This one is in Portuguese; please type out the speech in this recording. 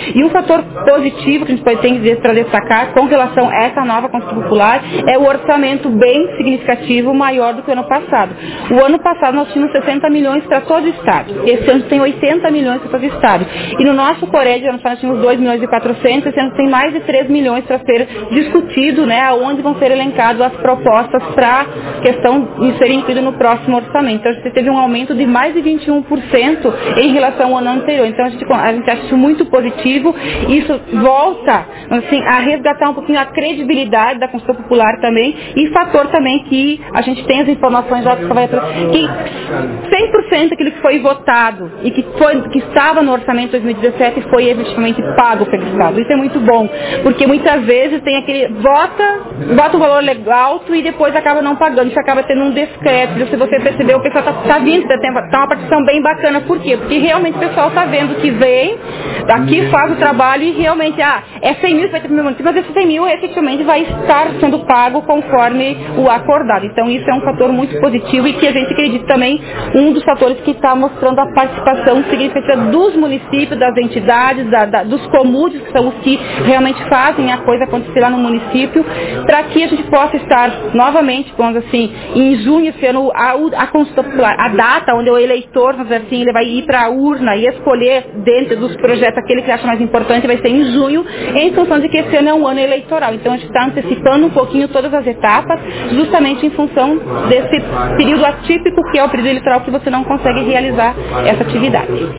E um fator positivo que a gente tem para destacar com relação a essa nova Consulta Popular é o orçamento bem significativo, maior do que o ano passado. O ano passado nós tínhamos 60 milhões para todo o Estado. Esse ano tem 80 milhões para todo o Estado. E no nosso Cored, ano passado nós tínhamos 2 milhões e 400, esse ano tem mais de 3 milhões para ser discutido, né, onde vão ser elencadas as propostas para questão de ser incluído no próximo orçamento. Então a gente teve um aumento de mais de 21% em relação ao ano anterior. Então a gente acha isso muito positivo. Isso volta assim, a resgatar um pouquinho a credibilidade da Consulta Popular também, e fator também que a gente tem as informações já que 100% daquilo que foi votado e que estava no orçamento de 2017 foi efetivamente pago pelo Estado. Isso é muito bom, porque muitas vezes tem aquele bota o valor alto e depois acaba não pagando. Isso acaba tendo um descrédito. Se você percebeu, o pessoal está vindo, está uma participação bem bacana. Por quê? Porque realmente o pessoal está vendo que vem, aqui faz o trabalho e realmente, é 100 mil, vai ter meu município, mas esse 100 mil efetivamente vai estar sendo pago conforme o acordado. Então isso é um fator muito positivo e que a gente acredita também um dos fatores que está mostrando a participação significativa dos municípios, das entidades, dos comúdios, que são os que realmente fazem a coisa acontecer lá no município, para que a gente possa estar novamente, vamos assim, em junho, sendo a Consulta Popular, a data onde o eleitor, vamos dizer assim, ele vai ir para a urna e escolher dentro dos projetos aquele que acha mais importante, vai ser em junho, em função de que esse ano é um ano eleitoral. Então a gente está antecipando um pouquinho todas as etapas, justamente em função desse período atípico que é o período eleitoral que você não consegue realizar essa atividade.